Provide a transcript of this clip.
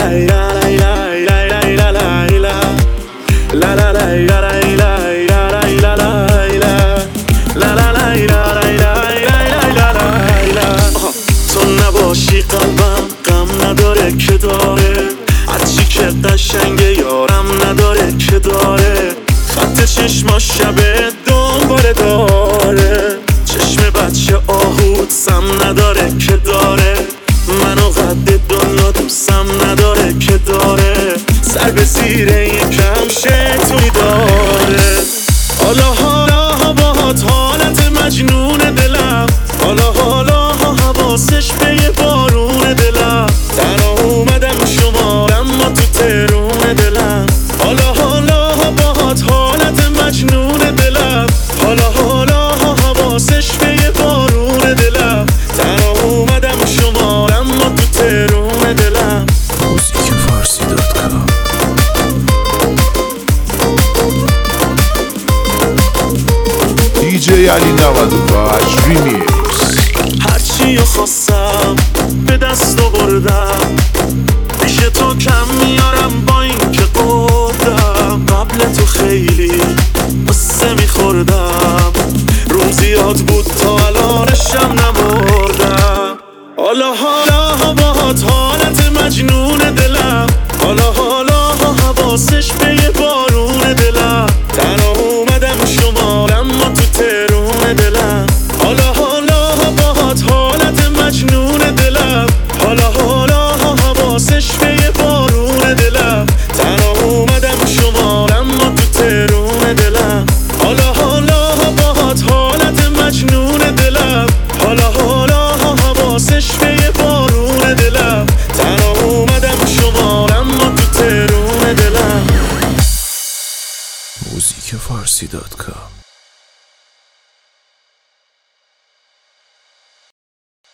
تو نباشی قلبم غم نداره که داره، هرچی که قشنگه یارم نداره که داره، خط چشماش شبه دنباله داره، چشم بچه آهود سم نداره که داره، منو قد دنیا دوستم نداره که داره، سر به زیر یکم شیطونی داره. حالا باهات حالت مجنون دلم، حالا حواسش به یه بارون دلم، تنها اومدم شمارم ما تو ترون دلم. حالا باهات حالت مجنون دلم، حالا حواسش به یه بارون دلم، تنها اومدم شمارم ما تو ترون دلم. موزیکفارسی.com DJ علی 98 ریمیکس. هرچی خواستم به دست آوردم، پیش تو کم میارم با این که قردم، قبل تو خیلی قصه میخوردم، روم زیاد بود تا الانشم نمردم. حالا باهات حالت مجنون دلم، حالا حواسش به یه بارون دلم، تنها اومدم شمارم ما تو ترون دلم. حالا باهات حالت مجنون دلم، حالا حواسش به یه بارون دلم، تنها اومدم شمارم ما تو ترون دلم. حالا باهات حالت مجنون دلم، حالا حواسش به یه بارون دلم، تنها اومدم شمارم ما تو ترون دلم. موزیکفارسی.com